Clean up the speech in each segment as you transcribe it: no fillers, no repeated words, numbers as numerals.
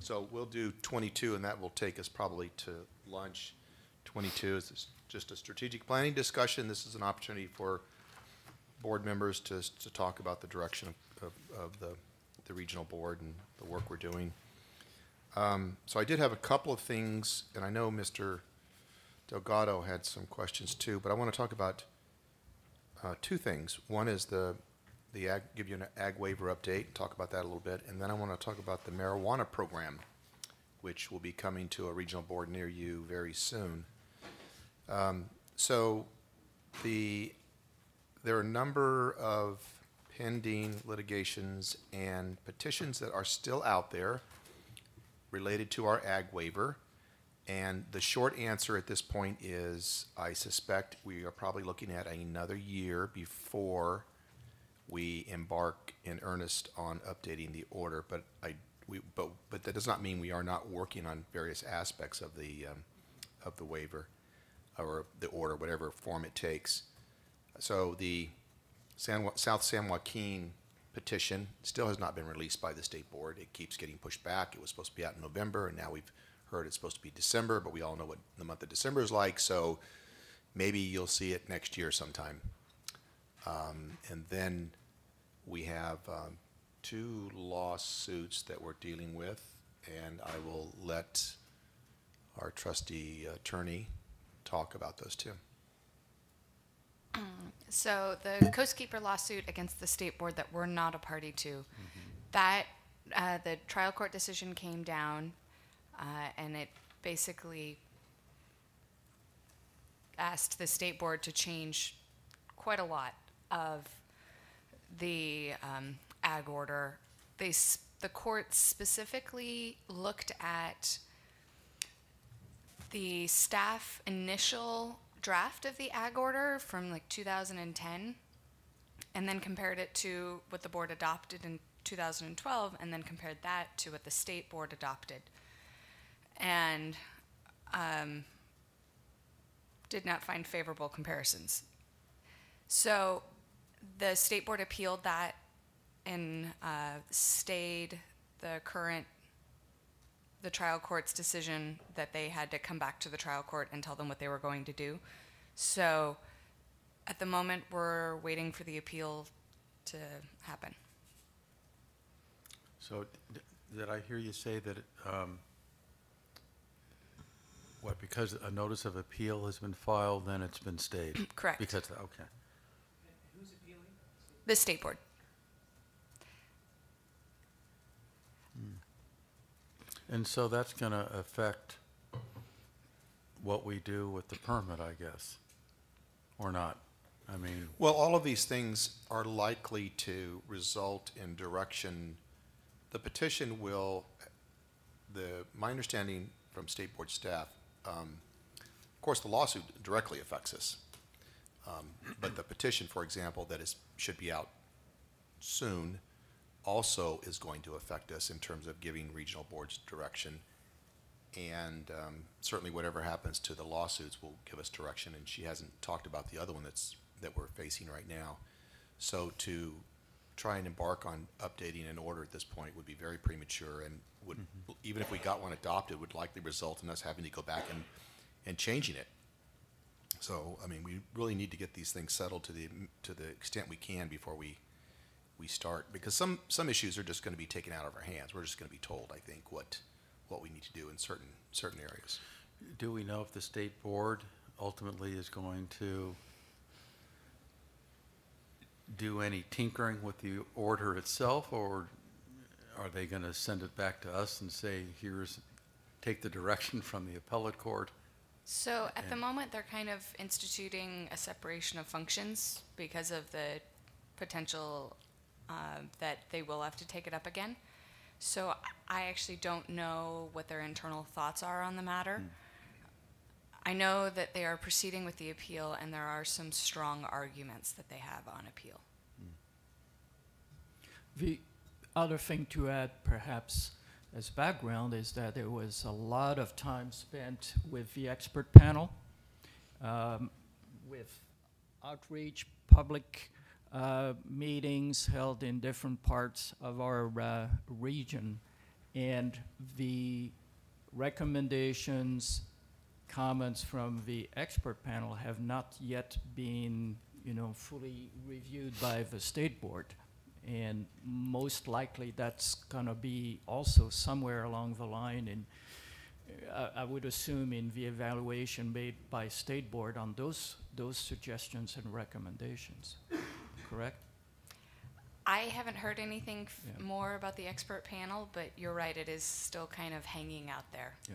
So we'll do 22, and that will take us probably to lunch. 22 is just a strategic planning discussion. This is an opportunity for board members to talk about the direction of the regional board and the work we're doing. So I did have a couple of things, and I know Mr. Delgado had some questions too, but I want to talk about two things. One is give you an ag waiver update, talk about that a little bit, and then I want to talk about the marijuana program, which will be coming to a regional board near you very soon. So there are a number of pending litigations and petitions that are still out there related to our ag waiver. And the short answer at this point is I suspect we are probably looking at another year before we embark in earnest on updating the order. But that does not mean we are not working on various aspects of the waiver or the order, whatever form it takes. So the South San Joaquin petition still has not been released by the state board. It keeps getting pushed back. It was supposed to be out in November, and now we've heard it's supposed to be December, but we all know what the month of December is like, so maybe you'll see it next year sometime. And then we have two lawsuits that we're dealing with, and I will let our trustee attorney talk about those two. So the Coastkeeper lawsuit against the state board that we're not a party to, that the trial court decision came down, and it basically asked the state board to change quite a lot of the ag order. The court specifically looked at the staff initial draft of the ag order from like 2010, and then compared it to what the board adopted in 2012, and then compared that to what the state board adopted, and did not find favorable comparisons. So the state board appealed that and stayed the trial court's decision that they had to come back to the trial court and tell them what they were going to do. So at the moment, we're waiting for the appeal to happen. So did I hear you say that, because a notice of appeal has been filed, then it's been stayed? Correct. Because, okay. Who's appealing? The state board. And so that's going to affect what we do with the permit, I guess, or not? I mean, Well, all of these things are likely to result in direction. The petition will, my understanding from state board staff, of course, the lawsuit directly affects us. But the petition, for example, should be out soon, also is going to affect us in terms of giving regional boards direction. And certainly whatever happens to the lawsuits will give us direction. And she hasn't talked about the other one that we're facing right now. So to try and embark on updating an order at this point would be very premature, and would, even if we got one adopted, would likely result in us having to go back and changing it. So, I mean, we really need to get these things settled to the extent we can before we start, because some issues are just going to be taken out of our hands. We're just going to be told, I think, what we need to do in certain areas. do we know if the state board ultimately is going to do any tinkering with the order itself, or are they going to send it back to us and say, take the direction from the appellate court? So at the moment, they're kind of instituting a separation of functions because of the potential that they will have to take it up again. So I actually don't know what their internal thoughts are on the matter. I know that they are proceeding with the appeal, and there are some strong arguments that they have on appeal. The other thing to add, perhaps as background, is that there was a lot of time spent with the expert panel, with outreach, public meetings held in different parts of our region. and the recommendations, comments from the expert panel have not yet been, fully reviewed by the state board. And most likely that's gonna be also somewhere along the line in, I would assume in the evaluation made by state board on those suggestions and recommendations, correct? I haven't heard anything Yeah. more about the expert panel, but you're right, it is still kind of hanging out there. Yeah.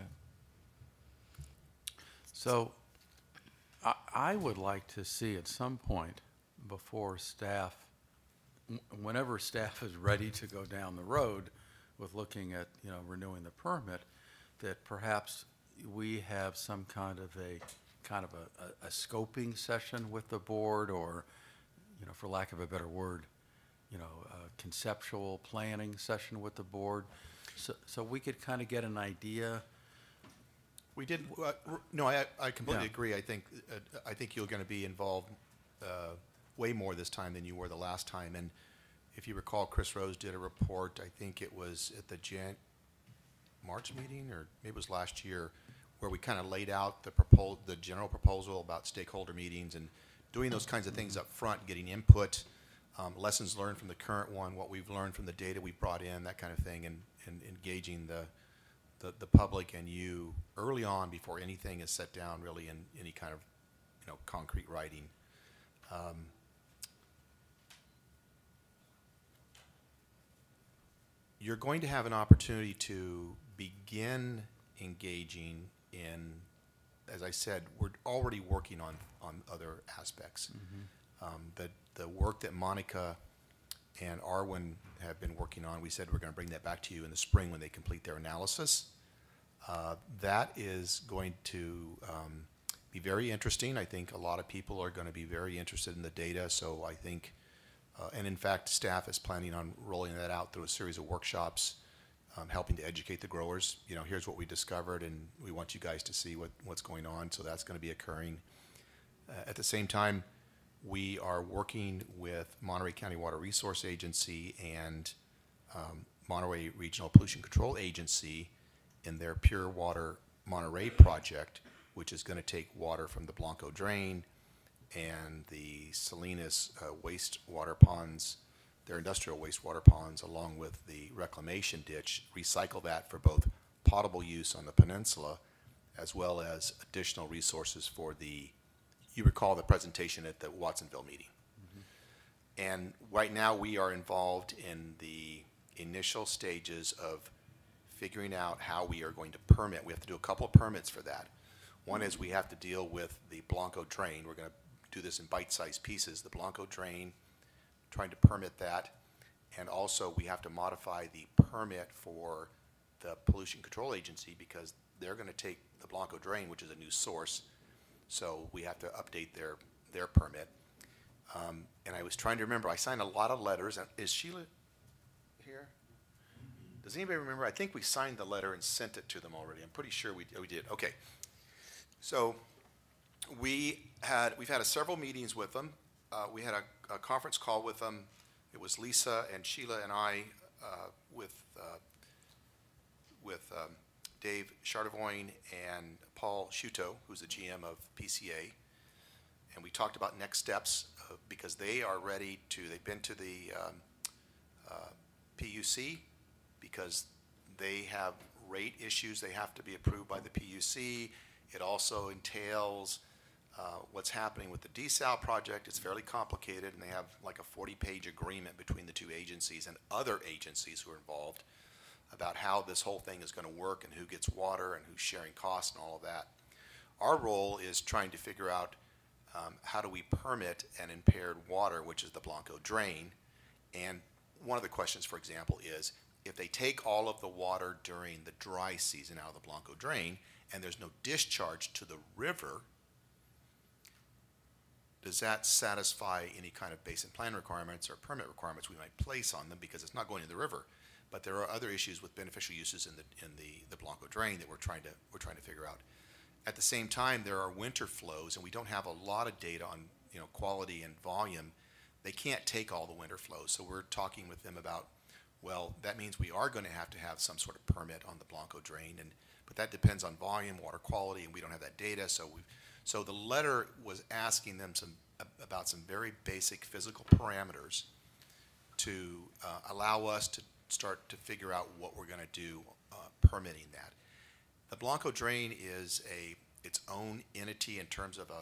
So I would like to see at some point before staff, whenever staff is ready to go down the road with looking at, renewing the permit, that perhaps we have some kind of a scoping session with the board, or, for lack of a better word, a conceptual planning session with the board, so we could kind of get an idea. We did, no, I completely Yeah. agree. I think you're going to be involved way more this time than you were the last time. And if you recall, Chris Rose did a report, I think it was at the March meeting, or maybe it was last year, where we kind of laid out the general proposal about stakeholder meetings and doing those kinds of things up front, getting input, lessons learned from the current one, what we've learned from the data we brought in, that kind of thing, and engaging the public and you early on before anything is set down really in any kind of, concrete writing. You're going to have an opportunity to begin engaging in, as I said, we're already working on other aspects. The work that Monica and Arwen have been working on, we said we're going to bring that back to you in the spring when they complete their analysis. That is going to be very interesting. I think a lot of people are going to be very interested in the data, so I think, and in fact, staff is planning on rolling that out through a series of workshops, helping to educate the growers. Here's what we discovered, and we want you guys to see what's going on, so that's going to be occurring. At the same time, we are working with Monterey County Water Resource Agency and Monterey Regional Pollution Control Agency in their Pure Water Monterey project, which is going to take water from the Blanco Drain and the Salinas wastewater ponds, their industrial wastewater ponds, along with the reclamation ditch, recycle that for both potable use on the peninsula as well as additional resources for you recall the presentation at the Watsonville meeting. And right now we are involved in the initial stages of figuring out how we are going to permit. We have to do a couple of permits for that. One is we have to deal with the Blanco Drain. We're going to do this in bite-sized pieces. The Blanco Drain, trying to permit that. And also we have to modify the permit for the Pollution Control Agency because they're going to take the Blanco Drain, which is a new source. So we have to update their permit. And I was trying to remember, I signed a lot of letters. Is Sheila here? Does anybody remember? I think we signed the letter and sent it to them already. I'm pretty sure we did. Okay. So we've had several meetings with them. We had a conference call with them. It was Lisa and Sheila and I with Dave Chardevoine and Paul Shuto, who's the GM of PCA. And we talked about next steps because they are ready they've been to the PUC because they have rate issues. They have to be approved by the PUC. It also entails what's happening with the desal project. It's fairly complicated, and they have like a 40-page agreement between the two agencies and other agencies who are involved about how this whole thing is going to work and who gets water and who's sharing costs and all of that. Our role is trying to figure out how do we permit an impaired water, which is the Blanco Drain. And one of the questions, for example, is if they take all of the water during the dry season out of the Blanco Drain and there's no discharge to the river, does that satisfy any kind of basin plan requirements or permit requirements we might place on them because it's not going to the river? But there are other issues with beneficial uses in the Blanco Drain that we're trying to figure out. At the same time, there are winter flows, and we don't have a lot of data on quality and volume. They can't take all the winter flows, so we're talking with them about Well, that means we are going to have some sort of permit on the Blanco drain, but that depends on volume, water quality, and we don't have that data. So the letter was asking them about some very basic physical parameters to allow us to start to figure out what we're going to do permitting that. The Blanco drain is its own entity in terms of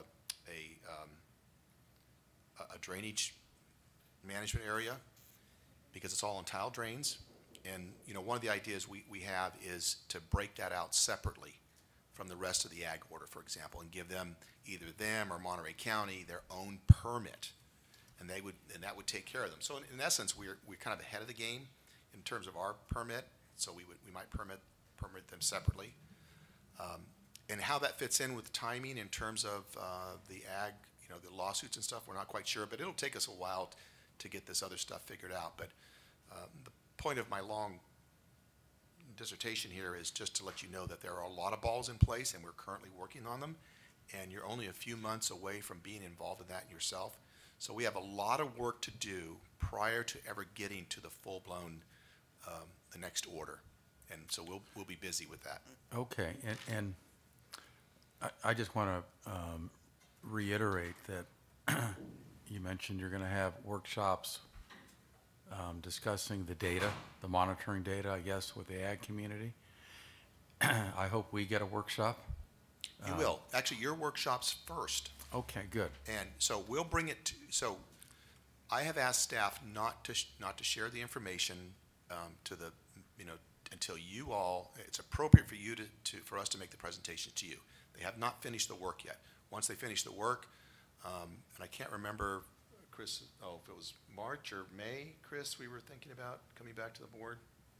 a drainage management area, because it's all on tile drains. And, one of the ideas we have is to break that out separately from the rest of the ag order, for example, and give them, either them or Monterey County, their own permit. And that would take care of them. So in essence, we're kind of ahead of the game in terms of our permit. So we might permit them separately. And how that fits in with timing in terms of the ag, the lawsuits and stuff, we're not quite sure, but it'll take us a while to get this other stuff figured out. But the point of my long dissertation here is just to let you know that there are a lot of balls in place, and we're currently working on them, and you're only a few months away from being involved in that yourself. So we have a lot of work to do prior to ever getting to the full-blown, the next order. And so we'll be busy with that. Okay, and I just want to reiterate that you mentioned you're going to have workshops discussing the data, the monitoring data, I guess, with the ag community. I hope we get a workshop. You will. Actually, your workshop's first. Okay, good. And so we'll bring it to, so I have asked staff not to share the information to the, until you all, it's appropriate for you for us to make the presentation to you. They have not finished the work yet. Once they finish the work, and I can't remember, Chris, if it was March or May, Chris, we were thinking about coming back to the board?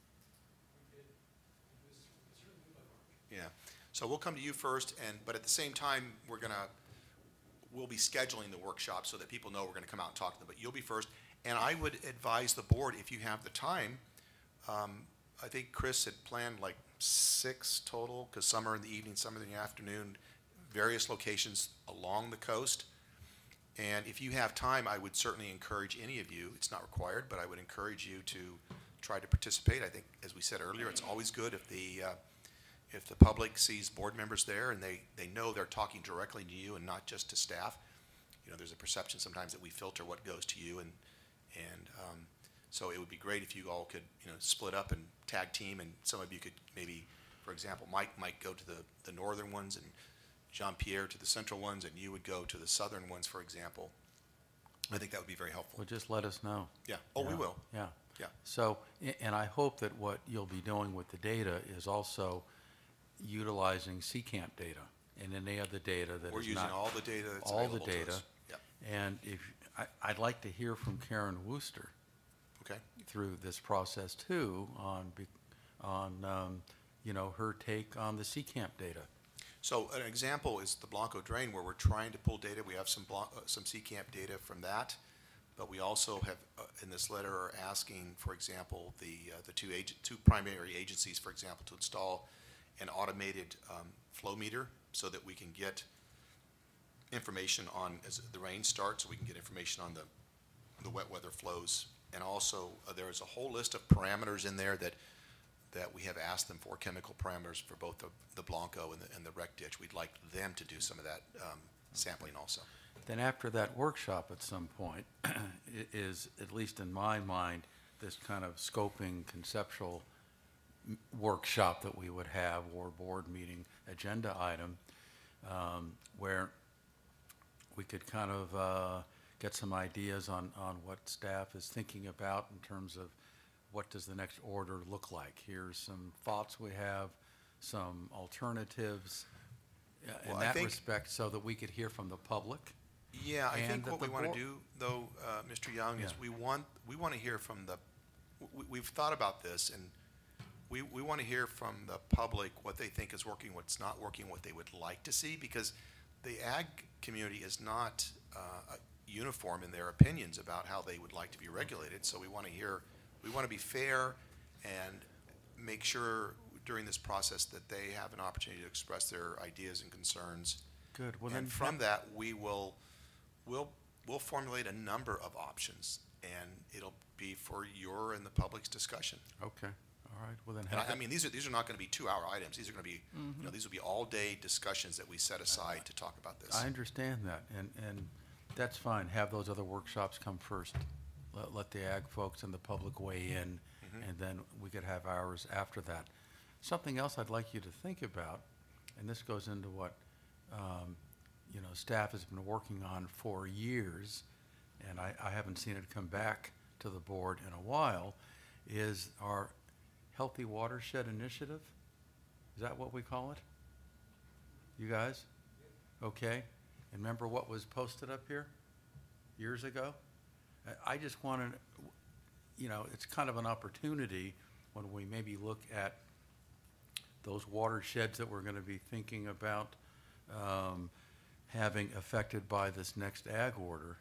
Yeah. So we'll come to you first, but at the same time, we'll be scheduling the workshop so that people know we're going to come out and talk to them. But you'll be first. And I would advise the board, if you have the time, I think Chris had planned like 6 total, because some are in the evening, some are in the afternoon, various locations along the coast. And if you have time, I would certainly encourage any of you, it's not required, but I would encourage you to try to participate. I think, as we said earlier, it's always good if the public sees board members there and they know they're talking directly to you and not just to staff. There's a perception sometimes that we filter what goes to you, and so it would be great if you all could split up and tag team, and some of you could maybe, for example, Mike might go to the northern ones, and Jean-Pierre to the central ones, and you would go to the southern ones, for example. I think that would be very helpful. Well, just let us know. Yeah. Oh, we will. Yeah. Yeah. So, and I hope that what you'll be doing with the data is also utilizing CCAMP data and any other data that We're is using not. all the data that's all the available to data. us. Yep. And I'd like to hear from Karen Wooster Okay. through this process too on her take on the CCAMP data. So an example is the Blanco drain, where we're trying to pull data. We have some CCAMP data from that, but we also have in this letter are asking, for example, the two primary agencies, for example, to install an automated flow meter so that we can get information on, as the rain starts, so we can get information on the wet weather flows. And also there is a whole list of parameters in there that we have asked them for, chemical parameters for both the Blanco and the rec ditch. We'd like them to do some of that sampling also. Then after that workshop at some point is, at least in my mind, this kind of scoping conceptual workshop that we would have, or board meeting agenda item, where we could kind of get some ideas on what staff is thinking about in terms of what does the next order look like. Here's some thoughts we have, some alternatives Well, in I that think- respect, so that we could hear from the public. Yeah, I And think that what the we want board- to do, though, Mr. Young, is Yeah. we want to hear from we've thought about this, and we want to hear from the public what they think is working, what's not working, what they would like to see, because the ag community is not uniform in their opinions about how they would like to be regulated. So we want to be fair and make sure during this process that they have an opportunity to express their ideas and concerns. Good. Well, then And from that, we'll formulate a number of options. and it'll be for your and the public's discussion. Okay, all right, well then. And have I it- mean, these are not going to be 2-hour items. These are going to be, these will be all-day discussions that we set aside to talk about this. I understand that, and that's fine. Have those other workshops come first. Let the ag folks and the public weigh in, and then we could have ours after that. Something else I'd like you to think about, and this goes into what, staff has been working on for years, and I haven't seen it come back to the board in a while, is our Healthy Watershed Initiative. Is that what we call it? You guys? Okay. And remember what was posted up here years ago? I just wanted, it's kind of an opportunity when we maybe look at those watersheds that we're going to be thinking about having affected by this next ag order.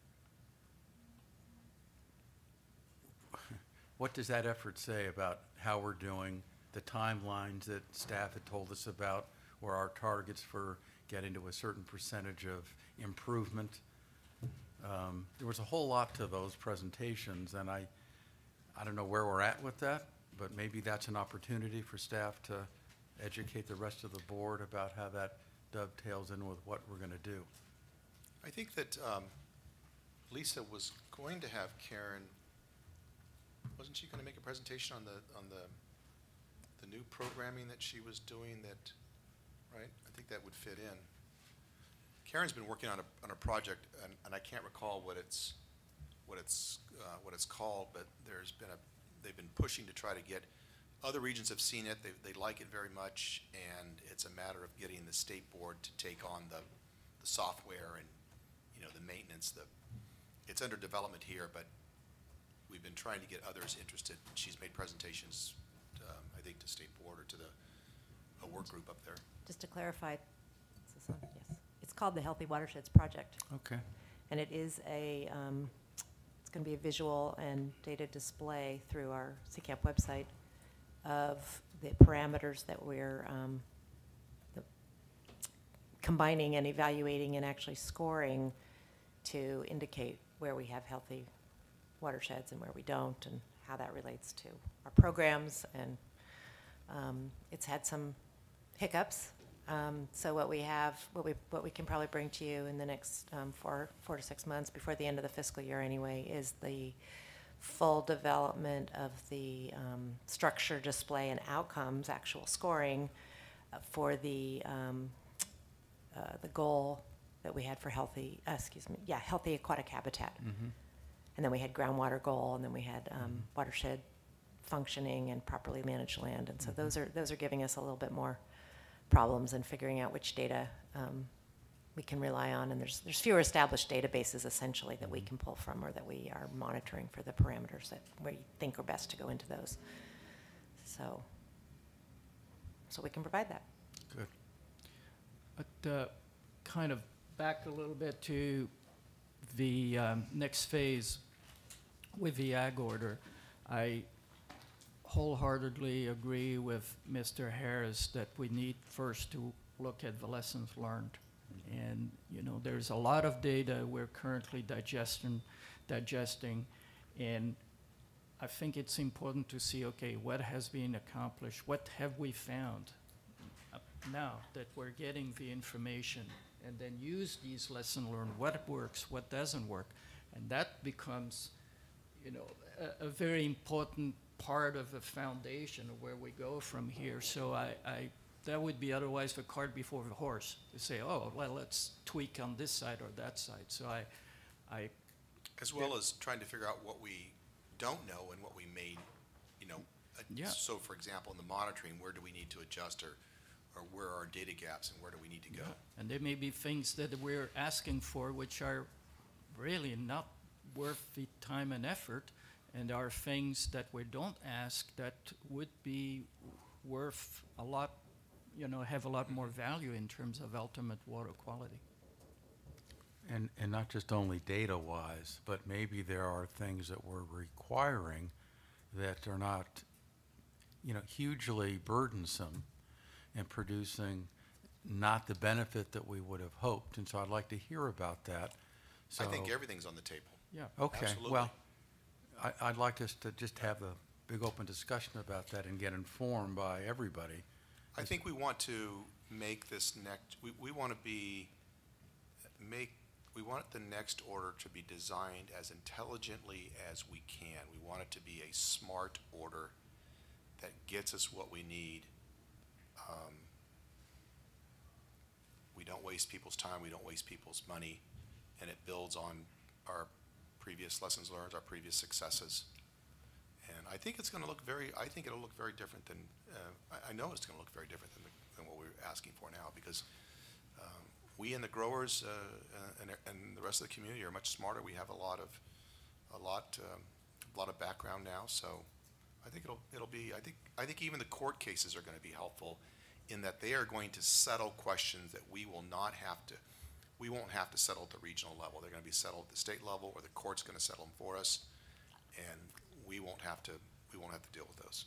What does that effort say about how we're doing, the timelines that staff had told us about, or our targets for getting to a certain percentage of improvement? There was a whole lot to those presentations, and I don't know where we're at with that, but maybe that's an opportunity for staff to educate the rest of the board about how that dovetails in with what we're going to do. I think that Lisa was going to have Karen, wasn't she going to make a presentation on the new programming that she was doing that, right? I think that would fit in. Karen's been working on a project, and I can't recall what it's called, but they've been pushing to try to get, other regions have seen it, they like it very much, and it's a matter of getting the state board to take on the software and, the maintenance. It's under development here, but we've been trying to get others interested. She's made presentations, I think, to state board or to a work group up there. Just to clarify, yes, it's called the Healthy Watersheds Project, Okay. and it is it's going to be a visual and data display through our CCAMP website of the parameters that we're combining and evaluating and actually scoring to indicate where we have healthy watersheds and where we don't, and how that relates to our programs. And it's had some hiccups. So what we can probably bring to you in the next 4 to 6 months, before the end of the fiscal year anyway, is the full development of the structure, display, and outcomes, actual scoring for the goal that we had for healthy aquatic habitat. And then we had groundwater goal, and then we had watershed functioning and properly managed land. And so those are giving us a little bit more problems in figuring out which data we can rely on. And there's fewer established databases essentially that we can pull from, or that we are monitoring for the parameters that we think are best to go into those. So we can provide that. Good. But kind of back a little bit to the next phase with the ag order, I wholeheartedly agree with Mr. Harris that we need first to look at the lessons learned. And, there's a lot of data we're currently digesting, and I think it's important to see, okay, what has been accomplished, what have we found now that we're getting the information, and then use these lessons learned, what works, what doesn't work. And that becomes, a very important part of the foundation of where we go from here. So that would be otherwise the cart before the horse, to say, oh, well, let's tweak on this side or that side. So As well as trying to figure out what we don't know and what we may, Yeah. So for example, in the monitoring, where do we need to adjust, or where are our data gaps, and where do we need to go? And there may be things that we're asking for which are really not worth the time and effort, and are things that we don't ask that would be worth a lot, have a lot more value in terms of ultimate water quality. And not just only data-wise, but maybe there are things that we're requiring that are not, hugely burdensome and producing not the benefit that we would have hoped. And so I'd like to hear about that. So I think everything's on the table. Yeah. Okay, Absolutely. well, I'd like us to just have a big open discussion about that and get informed by everybody. I think we want to make this we want to we want the next order to be designed as intelligently as we can. We want it to be a smart order that gets us what we need. We don't waste people's time, we don't waste people's money, and it builds on our previous lessons learned, our previous successes. And I think it'll look very different than, I know it's gonna look very different than what we're asking for now, because we and the growers and the rest of the community are much smarter. We have a lot of background now, so I think I think even the court cases are gonna be helpful in that they are going to settle questions that we won't have to settle at the regional level. They're gonna be settled at the state level, or the court's gonna settle them for us, and we won't have to deal with those.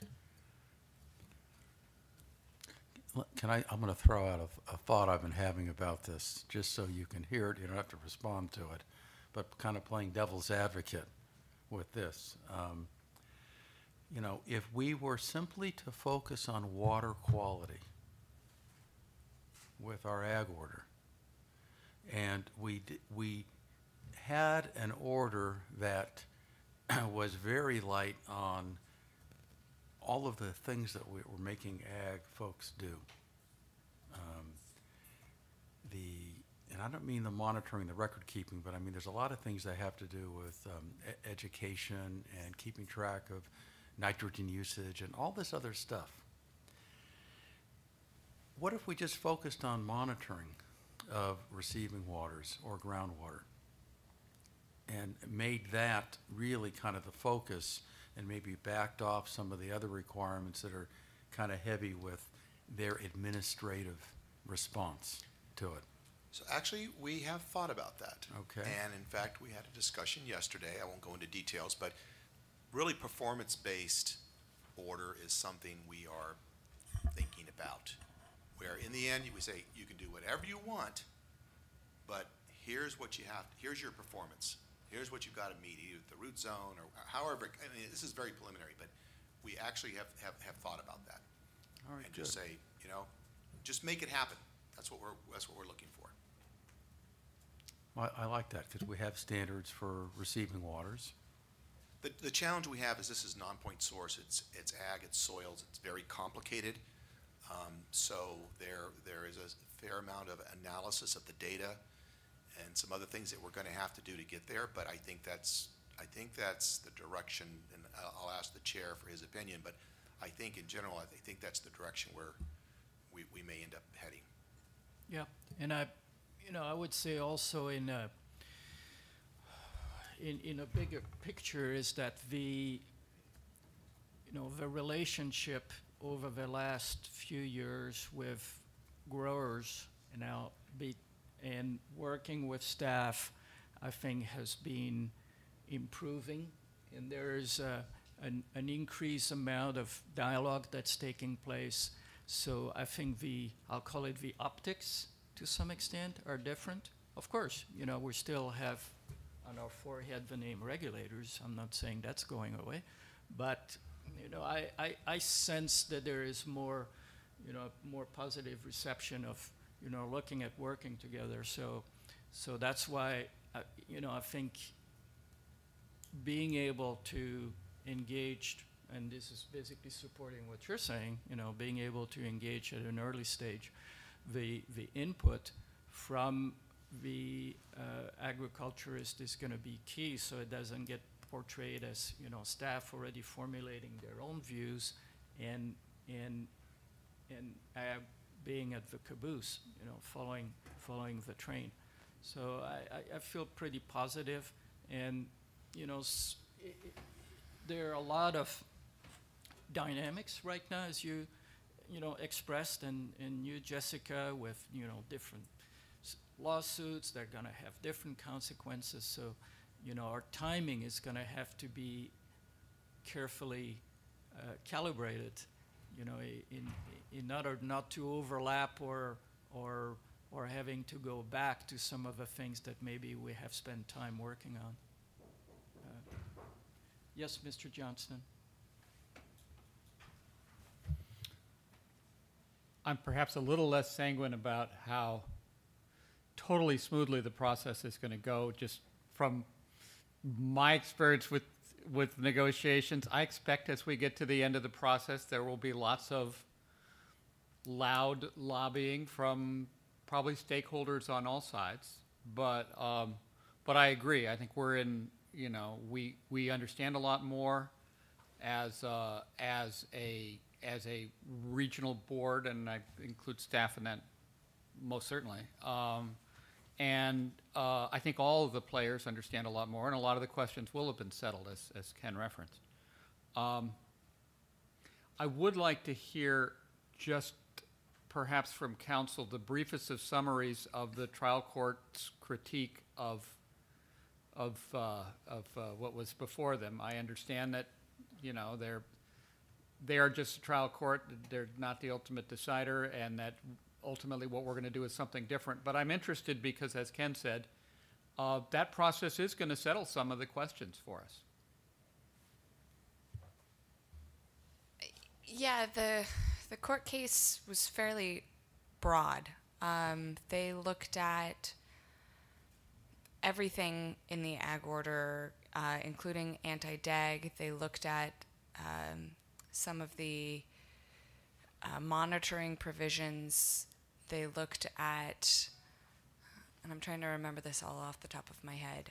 I'm going to throw out a thought I've been having about this, just so you can hear it. You don't have to respond to it, but kind of playing devil's advocate with this. If we were simply to focus on water quality with our ag order, and we had an order that was very light on all of the things that we're making ag folks do. And I don't mean the monitoring, the record keeping, but I mean there's a lot of things that have to do with education and keeping track of nitrogen usage and all this other stuff. What if we just focused on monitoring of receiving waters or groundwater and made that really kind of the focus, and maybe backed off some of the other requirements that are kind of heavy with their administrative response to it? So actually, we have thought about that. Okay. And in fact, we had a discussion yesterday. I won't go into details, but really performance-based order is something we are thinking about. Where in the end, we say, you can do whatever you want, but here's your performance. Here's what you've got to meet, either the root zone or however. I mean, this is very preliminary, but we actually have thought about that. All right, And good. just say, just make it happen. That's what we're looking for. Well, I like that because we have standards for receiving waters. The challenge we have is this is non-point source. It's ag, it's soils, it's very complicated. So there is a fair amount of analysis of the data and some other things that we're going to have to do to get there. But I think that's the direction, and I'll ask the chair for his opinion. But I think in general, I think that's the direction where we may end up heading. Yeah, and I would say also in a bigger picture is that the relationship over the last few years with growers and working with staff, I think has been improving, and there is an increased amount of dialogue that's taking place. So I think I'll call it the optics to some extent are different. Of course, we still have on our forehead the name regulators. I'm not saying that's going away, but I sense that there is more positive reception of looking at working together. So that's why I think being able to engage, and this is basically supporting what you're saying, being able to engage at an early stage, the input from the agriculturist is going to be key, so it doesn't get portrayed as staff already formulating their own views and being at the caboose, following the train. So I feel pretty positive, and there are a lot of dynamics right now, as you expressed, and you, Jessica, with different lawsuits. They're going to have different consequences. So, our timing is going to have to be carefully calibrated, in order not to overlap or having to go back to some of the things that maybe we have spent time working on. Yes, Mr. Johnston. I'm perhaps a little less sanguine about how totally smoothly the process is going to go. Just from my experience with negotiations, I expect as we get to the end of the process, there will be lots of loud lobbying from probably stakeholders on all sides. But I agree. I think we're in. We understand a lot more as a regional board, and I include staff in that most certainly. And I think all of the players understand a lot more, and a lot of the questions will have been settled, as Ken referenced. I would like to hear just perhaps from council the briefest of summaries of the trial court's critique of what was before them. I understand that, they are just a trial court. They're not the ultimate decider, and that ultimately what we're going to do is something different. But I'm interested because, as Ken said, that process is going to settle some of the questions for us. Yeah, the court case was fairly broad. They looked at everything in the ag order, including anti-DAG. They looked at some of the monitoring provisions. They looked at, and I'm trying to remember this all off the top of my head.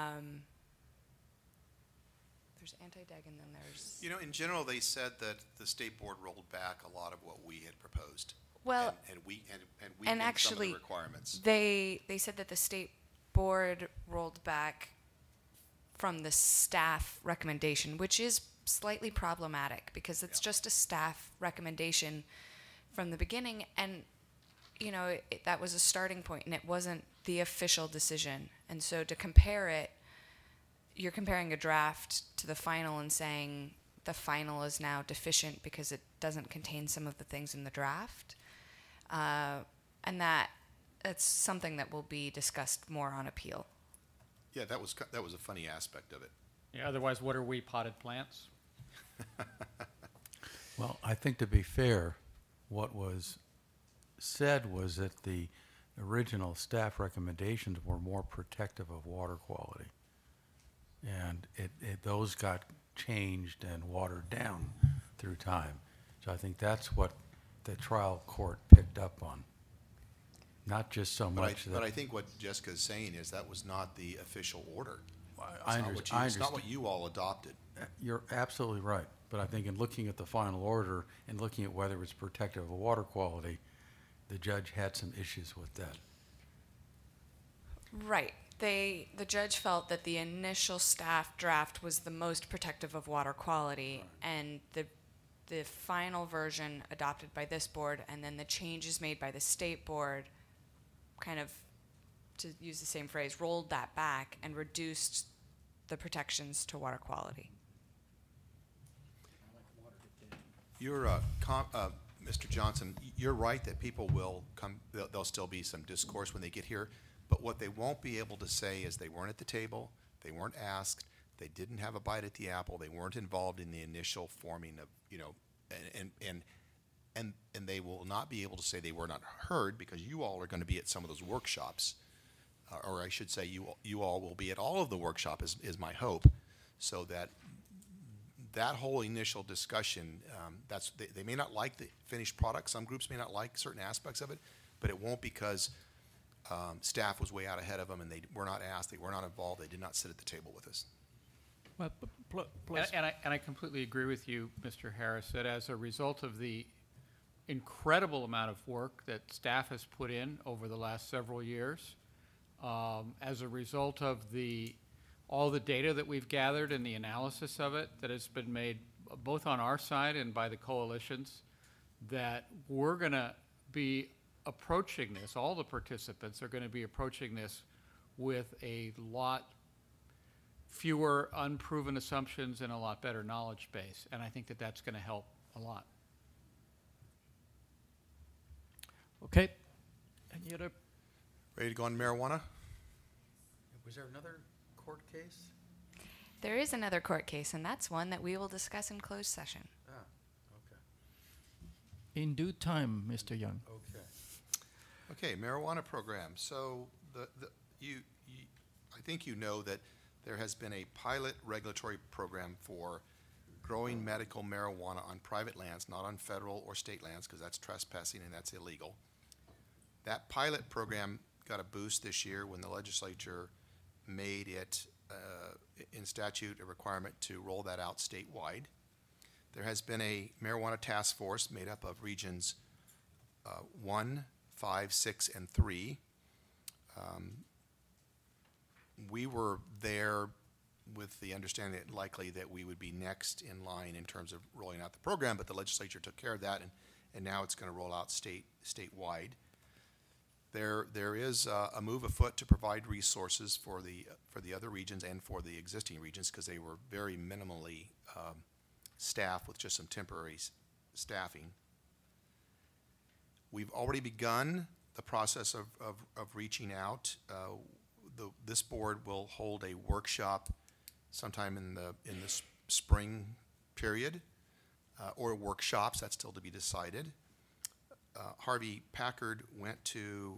There's anti-DAG and then there's... In general, they said that the state board rolled back a lot of what we had proposed. Well, and we and some of the actually, requirements. they said that the state board rolled back from the staff recommendation, which is slightly problematic because it's just a staff recommendation from the beginning, and that was a starting point, and it wasn't the official decision. And so to compare it, you're comparing a draft to the final and saying the final is now deficient because it doesn't contain some of the things in the draft, and that's something that will be discussed more on appeal. Yeah, that was a funny aspect of it. Yeah, otherwise, what are we, potted plants? Well, I think to be fair, what was said was that the original staff recommendations were more protective of water quality. And those got changed and watered down through time. So I think that's what the trial court picked up on. Not just so much But I think what Jessica's saying is that was not the official order. I It's not what understand. you all adopted. You're absolutely right. But I think in looking at the final order and looking at whether it's protective of water quality, the judge had some issues with that. Right. The judge felt that the initial staff draft was the most protective of water quality, and the final version adopted by this board and then the changes made by the state board kind of, to use the same phrase, rolled that back and reduced the protections to water quality. You're, Mr. Johnson, you're right that people will come, there'll still be some discourse when they get here, but what they won't be able to say is they weren't at the table, they weren't asked, they didn't have a bite at the apple, they weren't involved in the initial forming of, and they will not be able to say they were not heard because you all are going to be at some of those workshops, or I should say you all will be at all of the workshop is my hope, so that whole initial discussion, they may not like the finished product. Some groups may not like certain aspects of it, but it won't because staff was way out ahead of them and they were not asked, they were not involved, they did not sit at the table with us. Well, plus, And I completely agree with you, Mr. Harris, that as a result of the incredible amount of work that staff has put in over the last several years, as a result of all the data that we've gathered and the analysis of it that has been made both on our side and by the coalitions, that we're going to be approaching this, all the participants are going to be approaching this with a lot fewer unproven assumptions and a lot better knowledge base. And I think that that's going to help a lot. okay. Any other? Ready to go on marijuana? Was there another court case? There is another court case, and that's one that we will discuss in closed session. In due time, Mr. Young. Okay. Okay, marijuana program. So I think you know that there has been a pilot regulatory program for growing medical marijuana on private lands, not on federal or state lands, because that's trespassing and that's illegal. That pilot program got a boost this year when the legislature made it in statute a requirement to roll that out statewide. There has been a marijuana task force made up of regions 1, 5, 6, and 3. We were there with the understanding that likely that we would be next in line in terms of rolling out the program, but the legislature took care of that, and now it's going to roll out statewide. There is a move afoot to provide resources for the other regions and for the existing regions, because they were very minimally staffed with just some temporary staffing. We've already begun the process of reaching out. This board will hold a workshop sometime in the spring period, or workshops, that's still to be decided. Harvey Packard went to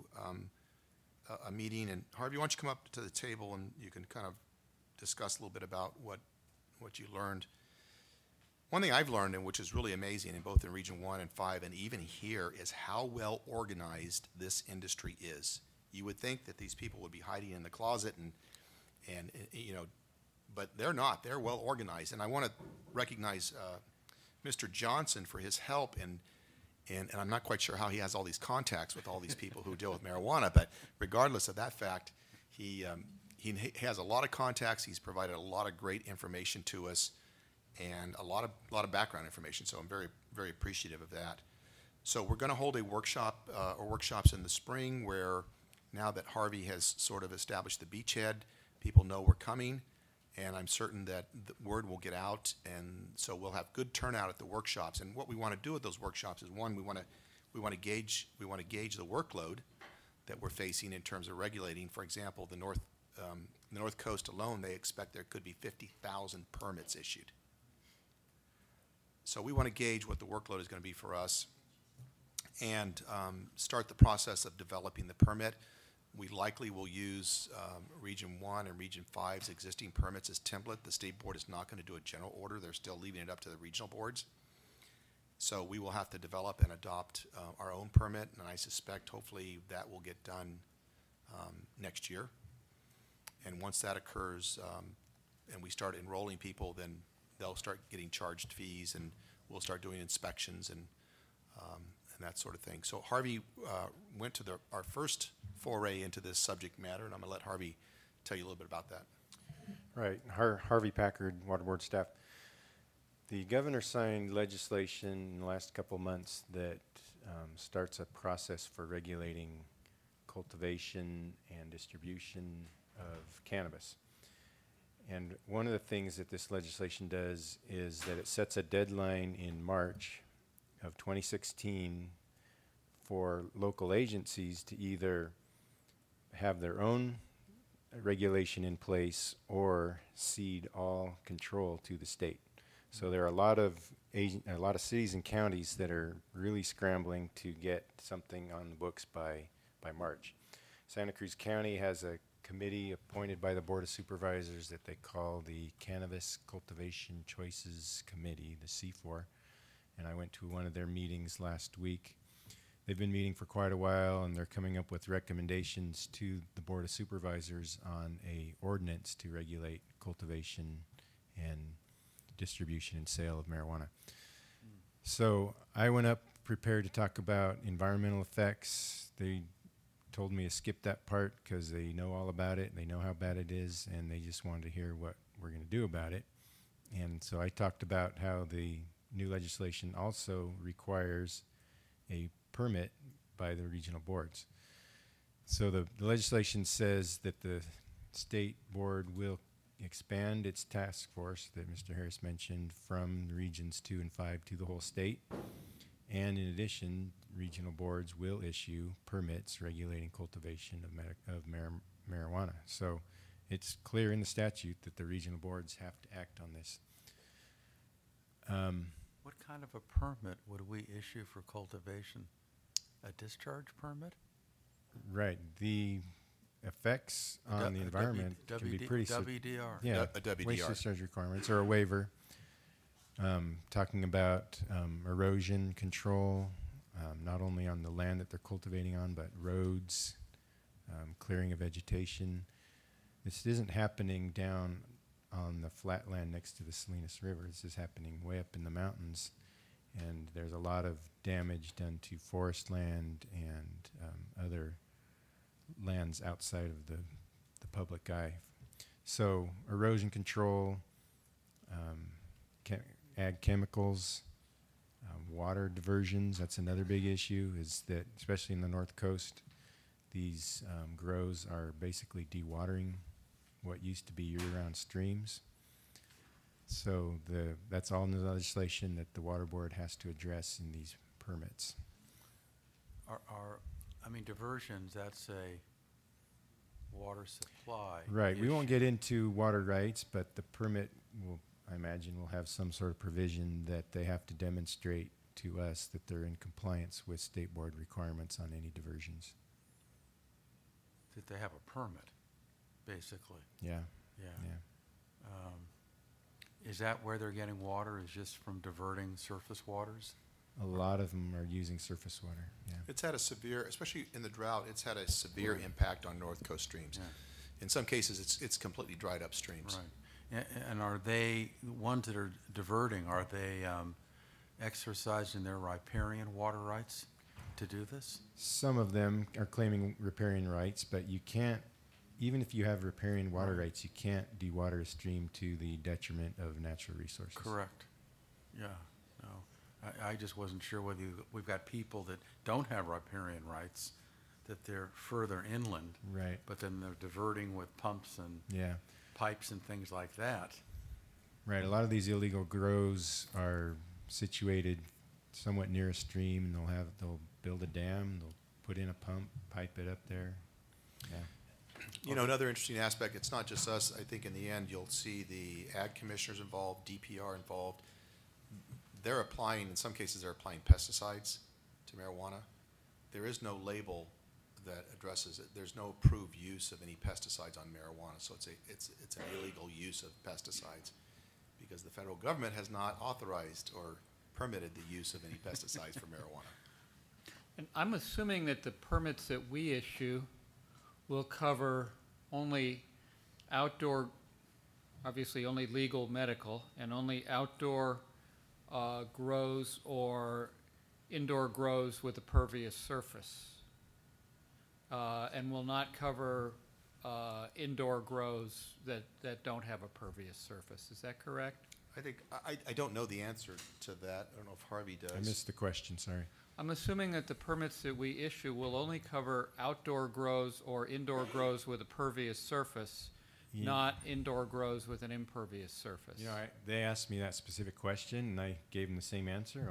a meeting, and Harvey, why don't you come up to the table and you can kind of discuss a little bit about what you learned. One thing I've learned, and which is really amazing in both in Region 1 and 5 and even here, is how well organized this industry is. You would think that these people would be hiding in the closet and you know, but they're not. They're well organized. And I want to recognize Mr. Johnson for his help, and I'm not quite sure how he has all these contacts with all these people who deal with marijuana, but regardless of that fact, he has a lot of contacts. He's provided a lot of great information to us and a lot of background information, so I'm very, very appreciative of that. So we're going to hold a workshop or workshops in the spring where, now that Harvey has sort of established the beachhead, people know we're coming, and I'm certain that the word will get out, and so we'll have good turnout at the workshops. And what we want to do at those workshops is, one, we want to gauge the workload that we're facing in terms of regulating. For example, the North Coast alone, they expect there could be 50,000 permits issued. So we want to gauge what the workload is going to be for us, and start the process of developing the permit. We likely will use Region 1 and Region 5's existing permits as template. The state board is not going to do a general order. They're still leaving it up to the regional boards. So we will have to develop and adopt our own permit, and I suspect hopefully that will get done next year. And once that occurs and we start enrolling people, then they'll start getting charged fees, and we'll start doing inspections and that sort of thing. So Harvey went to our first foray into this subject matter, and I'm going to let Harvey tell you a little bit about that. Right. Harvey Packard, Water Board staff. The governor signed legislation in the last couple of months that starts a process for regulating cultivation and distribution of cannabis. And one of the things that this legislation does is that it sets a deadline in March of 2016 for local agencies to either have their own regulation in place or cede all control to the state. So there are a lot of cities and counties that are really scrambling to get something on the books by March. Santa Cruz County has a committee appointed by the Board of Supervisors that they call the Cannabis Cultivation Choices Committee, the C4. And I went to one of their meetings last week. They've been meeting for quite a while, and they're coming up with recommendations to the Board of Supervisors on a ordinance to regulate cultivation and distribution and sale of marijuana. So I went up prepared to talk about environmental effects. They told me to skip that part because they know all about it, they know how bad it is, and they just wanted to hear what we're going to do about it. And so I talked about how the new legislation also requires a permit by the regional boards. So the legislation says that the state board will expand its task force that Mr. Harris mentioned from regions 2 and 5 to the whole state. And in addition, regional boards will issue permits regulating cultivation of marijuana. So it's clear in the statute that the regional boards have to act on this. What kind of a permit would we issue for cultivation? A discharge permit? Right, the effects on the environment can be pretty WDR. yeah, A WDR. waste discharge requirements or a waiver. Talking about erosion control, not only on the land that they're cultivating on, but roads, clearing of vegetation. This isn't happening down on the flat land next to the Salinas River. This is happening way up in the mountains, and there's a lot of damage done to forest land and other lands outside of the public eye. So erosion control, ag chemicals, water diversions, that's another big issue, is that especially in the North Coast, these grows are basically dewatering what used to be year-round streams. So that's all in the legislation that the Water Board has to address in these permits. I mean, diversions, that's a water supply. Right, we won't issue. get into water rights, but the permit will, I imagine, will have some sort of provision that they have to demonstrate to us that they're in compliance with state board requirements on any diversions. That they have a permit, basically. Yeah, Yeah. yeah. Is that where they're getting water, is just from diverting surface waters? A lot of them are using surface water, yeah. It's had a severe, especially in the drought, it's had a severe impact on North Coast streams. Yeah. In some cases, it's completely dried up streams. Right. And are they, the ones that are diverting, are they exercising their riparian water rights to do this? Some of them are claiming riparian rights, but you can't, even if you have riparian water rights, you can't dewater a stream to the detriment of natural resources. Correct. Yeah, no. I just wasn't sure whether we've got people that don't have riparian rights, that they're further inland, Right, but then they're diverting with pumps and yeah. pipes and things like that. Right, a lot of these illegal grows are situated somewhat near a stream, and they'll build a dam, they'll put in a pump, pipe it up there. Yeah. You know, another interesting aspect, it's not just us. I think in the end, you'll see the ag commissioners involved, DPR involved. They're applying, in some cases, they're applying pesticides to marijuana. There is no label that addresses it. There's no approved use of any pesticides on marijuana, so it's an illegal use of pesticides because the federal government has not authorized or permitted the use of any pesticides for marijuana. And I'm assuming that the permits that we issue will cover only outdoor, obviously only legal medical, and only outdoor grows or indoor grows with a pervious surface, and will not cover indoor grows that don't have a pervious surface. Is that correct? I think, I don't know the answer to that. I don't know if Harvey does. I missed the question, sorry. I'm assuming that the permits that we issue will only cover outdoor grows or indoor grows with a pervious surface, Ye- not indoor grows with an impervious surface. You know, they asked me that specific question, and I gave them the same answer.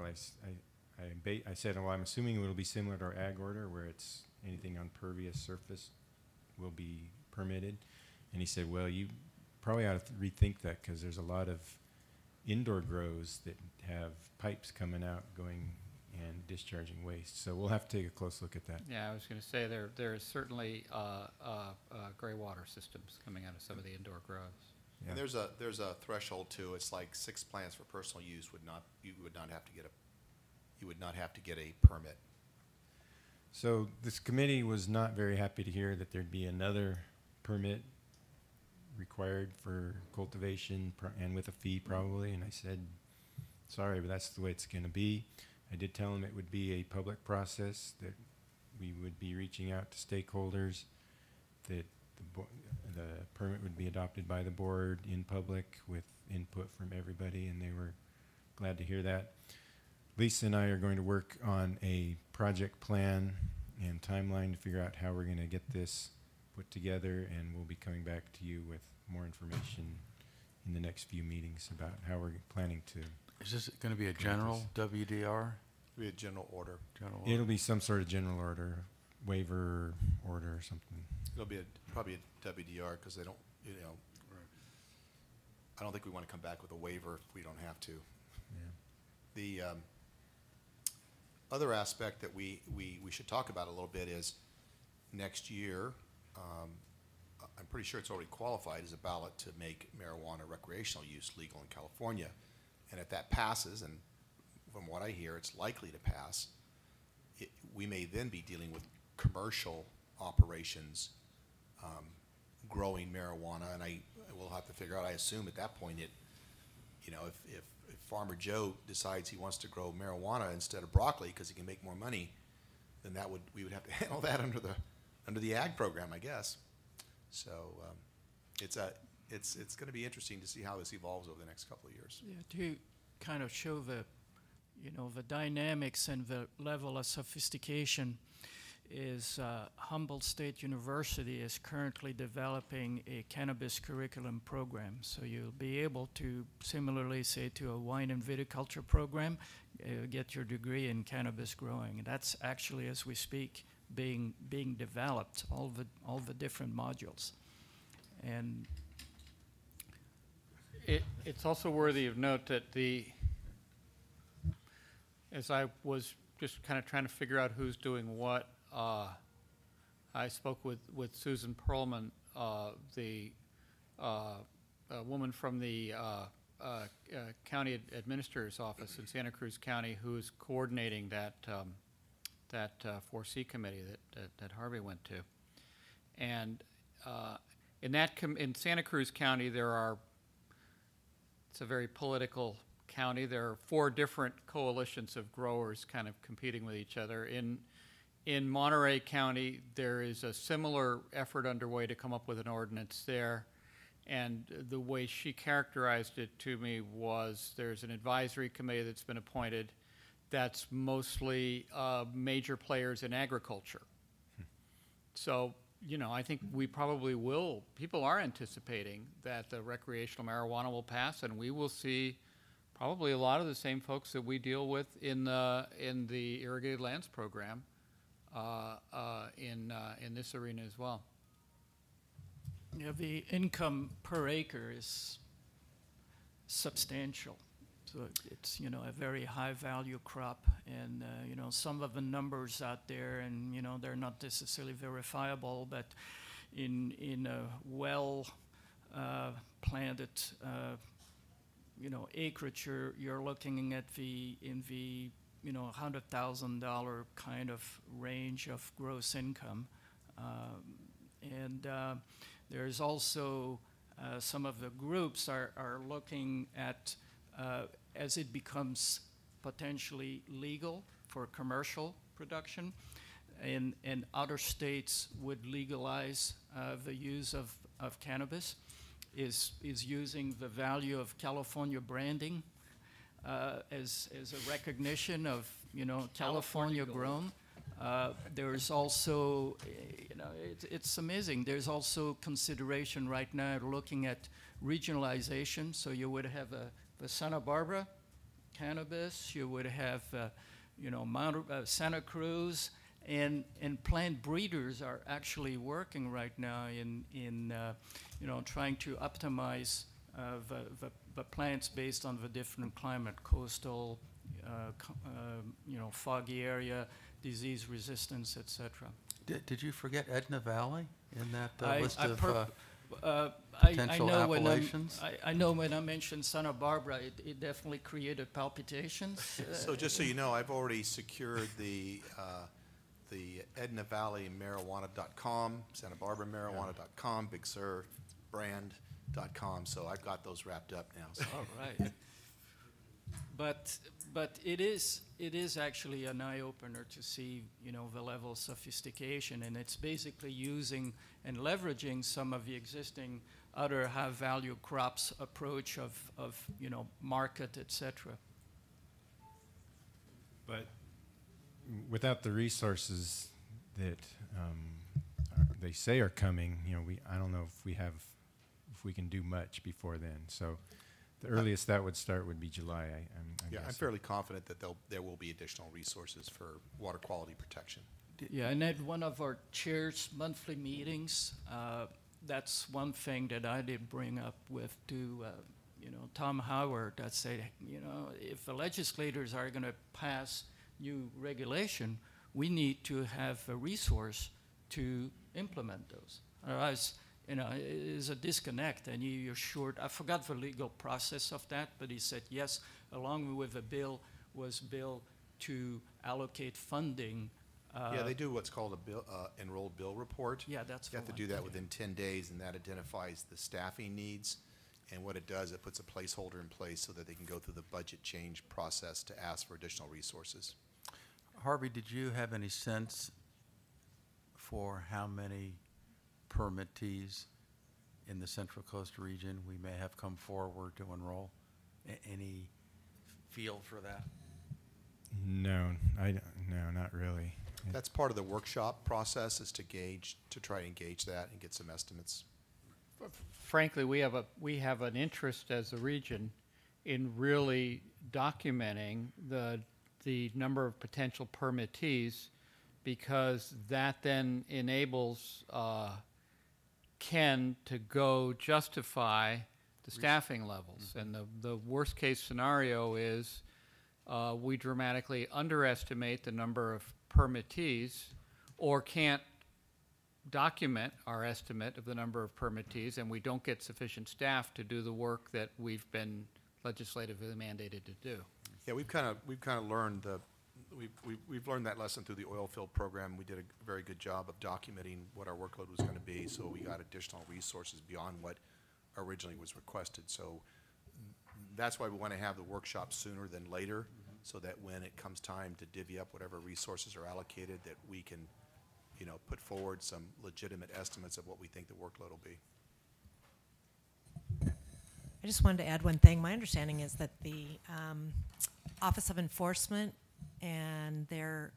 I said, well, I'm assuming it will be similar to our ag order, where it's anything on pervious surface will be permitted. And he said, well, you probably ought to rethink that, because there's a lot of indoor grows that have pipes coming out, going and discharging waste. So we'll have to take a close look at that. Yeah, I was going to say there is certainly gray water systems coming out of some of the indoor grows. Yeah. And there's a threshold too. It's like 6 plants for personal use you would not have to get a permit. So this committee was not very happy to hear that there'd be another permit required for cultivation and with a fee probably. And I said, sorry, but that's the way it's going to be. I did tell them it would be a public process, that we would be reaching out to stakeholders, that the permit would be adopted by the board in public with input from everybody, and they were glad to hear that. Lisa and I are going to work on a project plan and timeline to figure out how we're going to get this put together, and we'll be coming back to you with more information in the next few meetings about how we're planning to. Is this going to be a general WDR? It'll be a general order. General It'll be some sort of general order, waiver order or something. It'll be probably a WDR because you know, I don't think we want to come back with a waiver if we don't have to. The other aspect that we should talk about a little bit is next year, I'm pretty sure it's already qualified as a ballot to make marijuana recreational use legal in California. And if that passes, and from what I hear, it's likely to pass, we may then be dealing with commercial operations growing marijuana, and I will have to figure out, I assume at that point if Farmer Joe decides he wants to grow marijuana instead of broccoli because he can make more money, then we would have to handle that under the ag program, I guess. So it's going to be interesting to see how this evolves over the next couple of years. Yeah, to kind of show the dynamics and the level of sophistication is Humboldt State University is currently developing a cannabis curriculum program. So you'll be able to similarly say to a wine and viticulture program, get your degree in cannabis growing. And that's actually, as we speak, being developed, all the different modules. And It's also worthy of note that as I was just kind of trying to figure out who's doing what, I spoke with Susan Perlman, the woman from the county administrator's office in Santa Cruz County, who's coordinating that 4C committee that Harvey went to. And in Santa Cruz County, it's a very political county. There are 4 different coalitions of growers kind of competing with each other. In Monterey County, there is a similar effort underway to come up with an ordinance there. And the way she characterized it to me was there's an advisory committee that's been appointed that's mostly major players in agriculture. So, I think we probably will. People are anticipating that the recreational marijuana will pass, and we will see probably a lot of the same folks that we deal with in the irrigated lands program in this arena as well. yeah, the income per acre is substantial. So it's, a very high value crop, and, some of the numbers out there, and, they're not necessarily verifiable, but in a well planted, acreage, you're looking at in the $100,000 kind of range of gross income. And there's also some of the groups are looking at as it becomes potentially legal for commercial production, and other states would legalize the use of cannabis, is using the value of California branding as a recognition of, California grown. There's also, it's amazing. There's also consideration right now looking at regionalization. So you would have the Santa Barbara cannabis, you would have, Santa Cruz, and plant breeders are actually working right now in trying to optimize the plants based on the different climate, coastal, foggy area, disease resistance, etc. Did you forget Edna Valley in that list I of I potential know appellations? I know when I mentioned Santa Barbara, it definitely created palpitations. So just so you know, I've already secured the Edna Valley Marijuana.com, Santa Barbara Marijuana.com, Big Sur brand.com. So I've got those wrapped up now. So. All right. But it is actually an eye opener to see the level of sophistication, and it's basically using and leveraging some of the existing other high value crops approach of market, etc. But without the resources that they say are coming, I don't know if we can do much before then. So the earliest that would start would be July. I'm fairly confident that there will be additional resources for water quality protection. Yeah, and at one of our chairs' monthly meetings, that's one thing that I did bring up with Tom Howard, that said, if the legislators are going to pass new regulation, we need to have a resource to implement those. Otherwise, it is a disconnect, and you're short. I forgot the legal process of that, but he said yes, along with the bill was bill to allocate funding. Yeah, they do what's called a bill, enrolled bill report. Yeah, that's You have the to one. do that within 10 days, and that identifies the staffing needs. And what it does, it puts a placeholder in place so that they can go through the budget change process to ask for additional resources. Harvey, did you have any sense for how many permittees in the Central Coast region we may have come forward to enroll? Any feel for that? No, no, not really. That's part of the workshop process, is to try to engage that and get some estimates. Frankly, we have an interest as a region in really documenting the number of potential permittees, because that then enables Ken to go justify the staffing levels. And the worst case scenario is we dramatically underestimate the number of permittees, or can't document our estimate of the number of permittees, and we don't get sufficient staff to do the work that we've been legislatively mandated to do. Yeah, we've kind of learned we've learned that lesson through the oil field program. We did a very good job of documenting what our workload was going to be, so we got additional resources beyond what originally was requested. So that's why we want to have the workshop sooner than later, so that when it comes time to divvy up whatever resources are allocated, that we can, put forward some legitimate estimates of what we think the workload will be. I just wanted to add one thing. My understanding is that the Office of Enforcement and their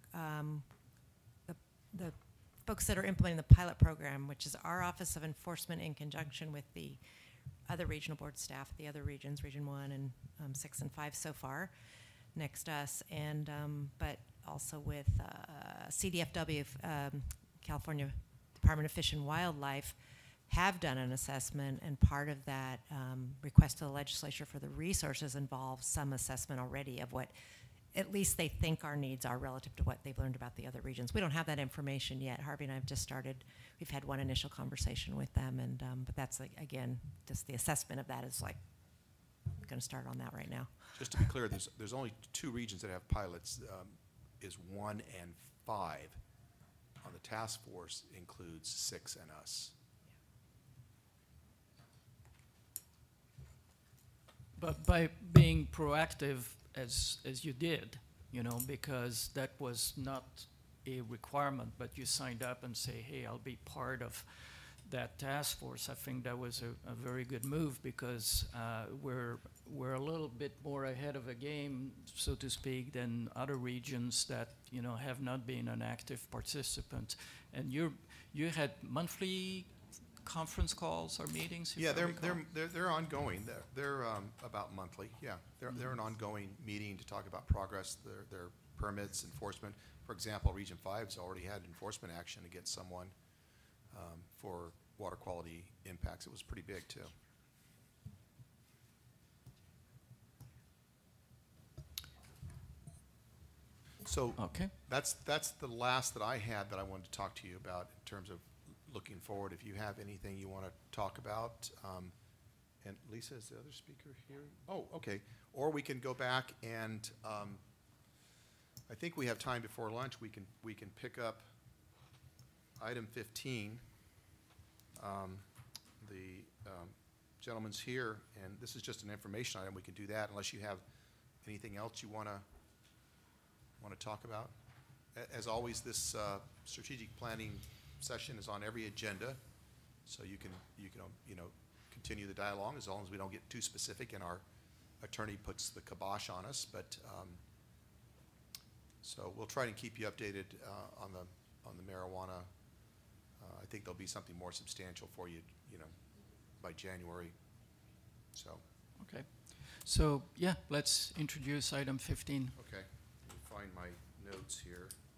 the folks that are implementing the pilot program, which is our Office of Enforcement in conjunction with the other regional board staff, the other regions, Region 1 and 6 and 5 so far, next to us, and but also with CDFW, California Department of Fish and Wildlife, have done an assessment, and part of that request to the legislature for the resources involves some assessment already of what at least they think our needs are relative to what they've learned about the other regions. We don't have that information yet. Harvey and I have just started. We've had one initial conversation with them, and but that's, again, just the assessment of that is going to start on that right now. Just to be clear, there's only 2 regions that have pilots, is 1 and 5. On the task force includes 6 and us. But by being proactive as you did, because that was not a requirement, but you signed up and say, hey, I'll be part of that task force. I think that was a very good move, because we're a little bit more ahead of the game, so to speak, than other regions that have not been an active participant. And you had monthly conference calls or meetings? Yeah, they're ongoing. They're about monthly. Yeah, they're an ongoing meeting to talk about progress, their permits, enforcement. For example, Region 5's already had enforcement action against someone for water quality impacts. It was pretty big too. So Okay. that's the last that I had that I wanted to talk to you about in terms of looking forward. If you have anything you want to talk about, and Lisa, is the other speaker here? Oh, okay. Or we can go back and I think we have time before lunch. We can pick up item 15. The gentleman's here, and this is just an information item. We can do that unless you have anything else you want to talk about. As always, this strategic planning session is on every agenda, so you can continue the dialogue as long as we don't get too specific and our attorney puts the kibosh on us. But so we'll try to keep you updated on the marijuana. I think there'll be something more substantial for you, by January. So. Okay. So, yeah, let's introduce item 15. Okay. Let me find my notes here.